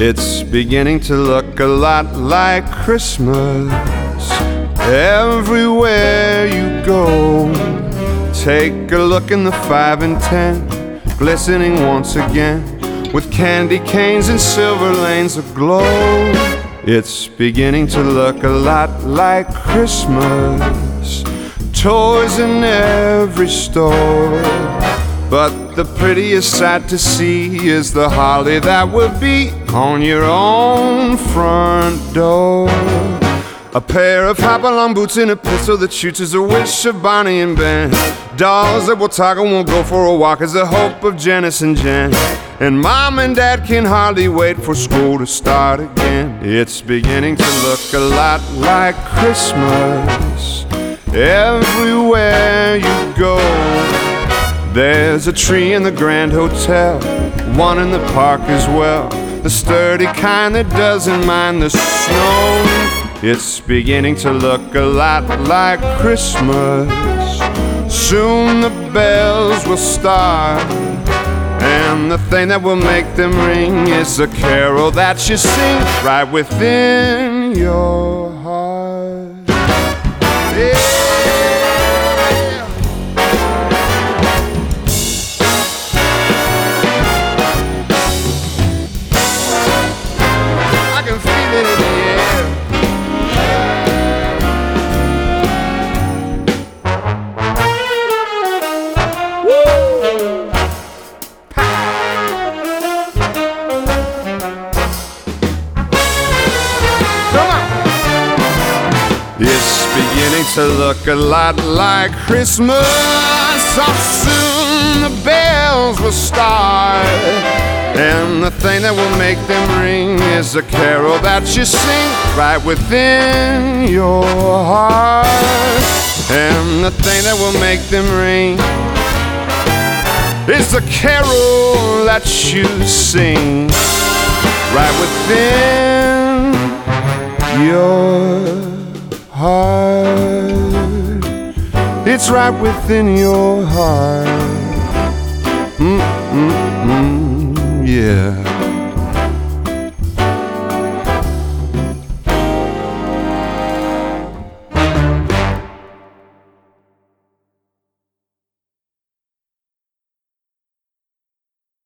It's beginning to look a lot like Christmas everywhere you go. Take a look in the 5 and 10, glistening once again with candy canes and silver lanes aglow. It's beginning to look a lot like Christmas, toys in every store. But the prettiest sight to see is the holly that will be on your own front door. A pair of hop-along boots and a pistol that shoots is a wish of Bonnie and Ben. Dolls that will talk and won't go for a walk is the hope of Janice and Jen. And Mom and Dad can hardly wait for school to start again. It's beginning to look a lot like Christmas everywhere you go. There's a tree in the Grand Hotel, one in the park as well, the sturdy kind that doesn't mind the snow. It's beginning to look a lot like Christmas. Soon the bells will start, and the thing that will make them ring is a carol that you sing right within your heart. Yeah. I can feel it in the air. It's beginning to look a lot like Christmas. So soon the bells will start, and the thing that will make them ring is a carol that you sing right within your heart. And the thing that will make them ring is the carol that you sing right within your heart. It's right within your heart. Yeah.